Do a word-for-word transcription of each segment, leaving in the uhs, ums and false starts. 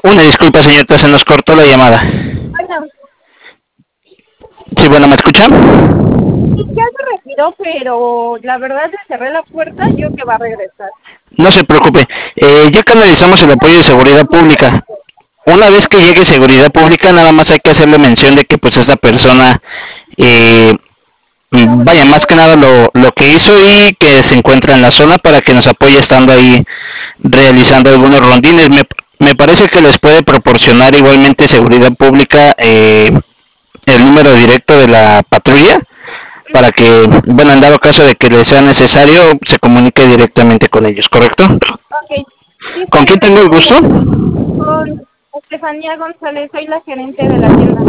Una disculpa, señorita, se nos cortó la llamada. Bueno, Sí, bueno, ¿me escucha? sí, ya se retiró, pero la verdad le cerré la puerta, yo que va a regresar. No se preocupe. Eh, ya canalizamos el apoyo de seguridad pública. Una vez que llegue seguridad pública, nada más hay que hacerle mención de que pues esta persona, eh, vaya, más que nada lo, lo que hizo y que se encuentra en la zona para que nos apoye estando ahí realizando algunos rondines. Me, me parece que les puede proporcionar igualmente seguridad pública eh, el número directo de la patrulla para que, bueno, en dado caso de que les sea necesario, se comunique directamente con ellos, ¿correcto? Ok, sí, está ¿Con quién bien. tengo el gusto? Con Estefanía González, soy la gerente de la tienda.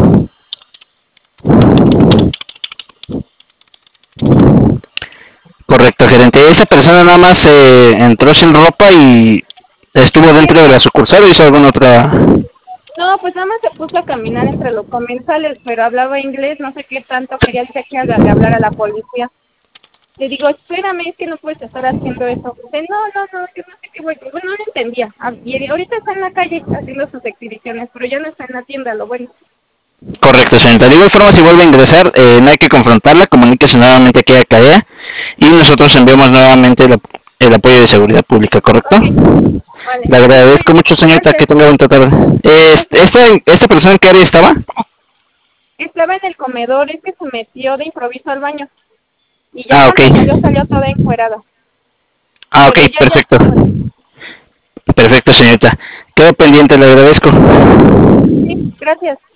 Correcto, gerente. Esa persona nada más eh, entró sin ropa y estuvo dentro de la sucursal o hizo alguna otra... No, pues nada más se puso a caminar entre los comensales, pero hablaba inglés, no sé qué tanto quería decir que le hablara a la policía. Le digo, espérame, es que no puedes estar haciendo eso. Dice, no, no, no, yo no sé qué voy. Bueno, no lo entendía. Ah, y ahorita está en la calle haciendo sus exhibiciones, pero ya no está en la tienda, lo bueno. Correcto, señorita. De igual forma, si vuelve a ingresar, eh, no hay que confrontarla, comuníquese nuevamente aquí a CADEA y nosotros enviamos nuevamente el, el apoyo de seguridad pública, ¿correcto? Ok, vale. Le agradezco mucho, señorita, que Gracias. tenga buena tarde. Eh, ¿esta, ¿Esta persona en qué área estaba? Estaba en el comedor, es que se metió de improviso al baño. Y ya Ah, ok. cuando salió, salió toda encuerada. Ah, ok, Pero ya, ya perfecto. está fuera. Perfecto, señorita. Quedo pendiente, le agradezco. Sí, gracias.